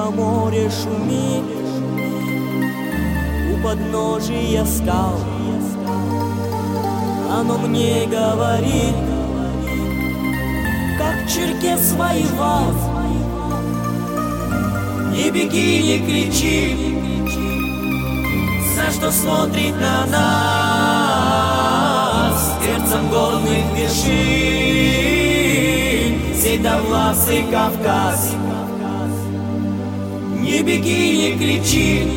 Когда море шумит у подножия скал, оно мне говорит, как черкес воевал. Не беги, не кричи, за что смотрит на нас сердцем горных вершин седовласый Кавказ. Не беги, не кричи,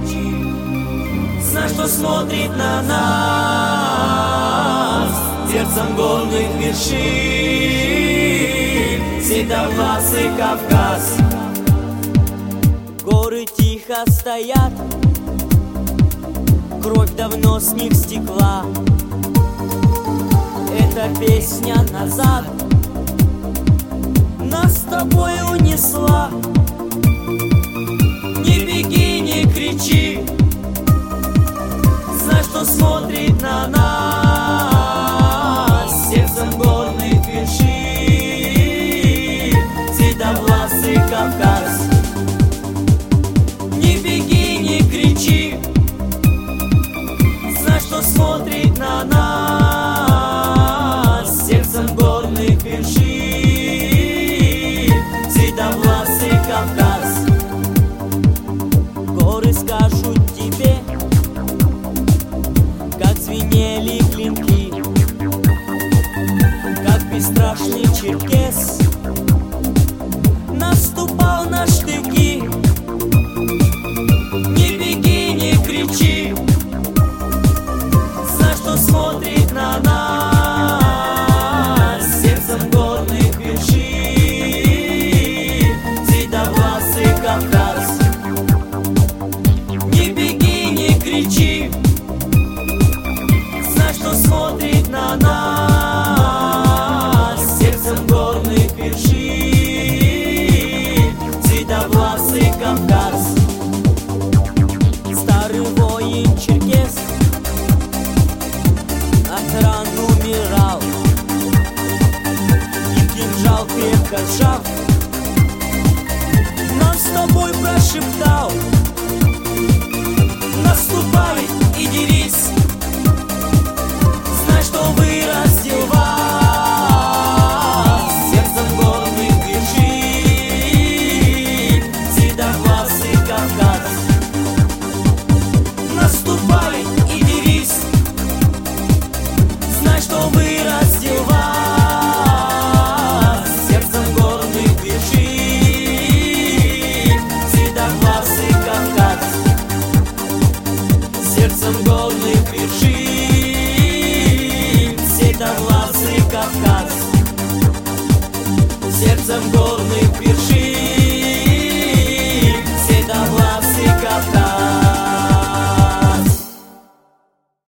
за что смотрит на нас сердцем горных вершин седовласый Кавказ. Горы тихо стоят, кровь давно с них стекла. Эта песня назад нас с тобой унесла. Не беги, не кричи, за что смотрит на нас сердцем горных вершин седовласый Кавказ. Не беги, не кричи, за что смотрит на нас сердцем горных вершин седовласый Кавказ. Горы скажут тебе, как звенели клинки, как бесстрашный черкес наступал на штыки. Не беги, не кричи, за что смотрит на нас сердцем горных вершин седовласый Кавказ. Не беги, не кричи, за что смотрит на нас сердцем горных вершин седовласый Кавказ. Старый воин черкес от ран умирал, и кинжал крепко сжав нам с тобой прошептал: наступай и дерись, знай, что вырастил вас сердцем горных вершин седовласый Кавказ. Наступай и дерись, знай, что вырастил вас сердцем горных вершин седовласый Кавказ. Сердцем горных вершин седовласый Кавказ. Сердцем горных вершин